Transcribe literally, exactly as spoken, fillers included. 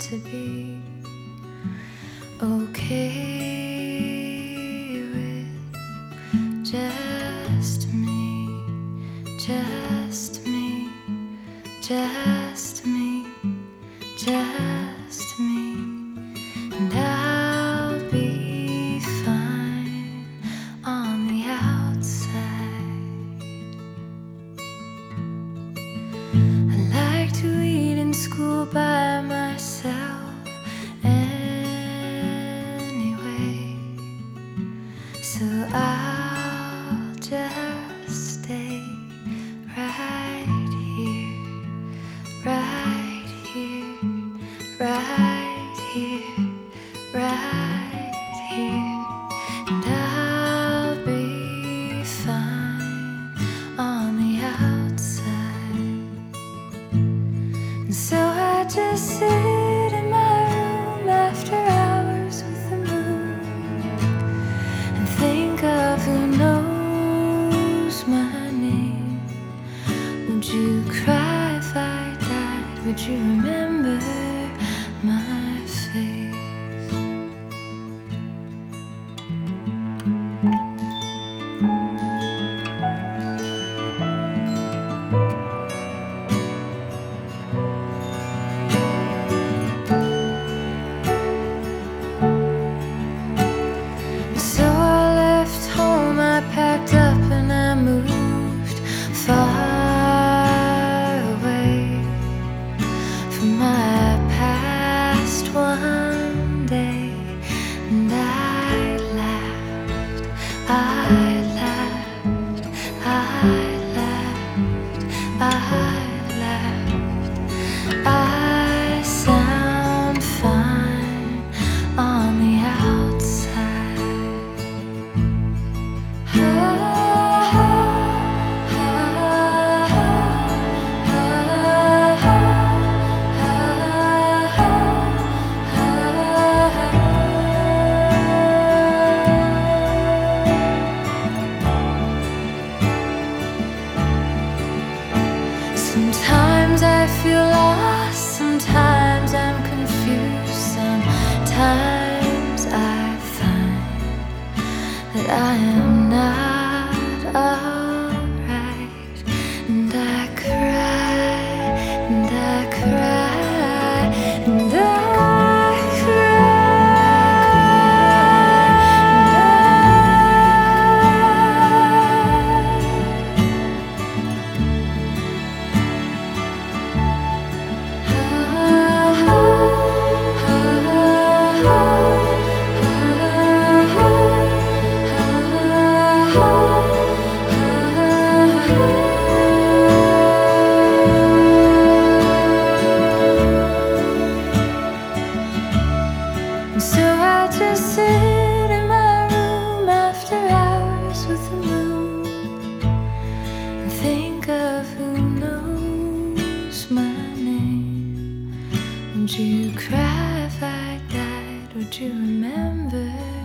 to be okay with just me, just me, just me, just me, and I'll be fine on the outside. I like to eat in school by myself anyway, so I'll just stay right here, right here, right here, right here, and I'll be fine on the outside. And so I just sit in my room after hours with the moon and think of who knows my name. Would you cry if I died? Would you remember my face? So I left home, I packed up and I moved far away from my past one day. And I laughed, I laughed, I laughed, I laughed. I sound fine on the outside. Sometimes I feel lost, sometimes I'm confused, sometimes I find that I am not alright, and I cry, and I cry, and I so I just sit in my room after hours with the moon and think of who knows my name. Would you cry if I died? Would you remember?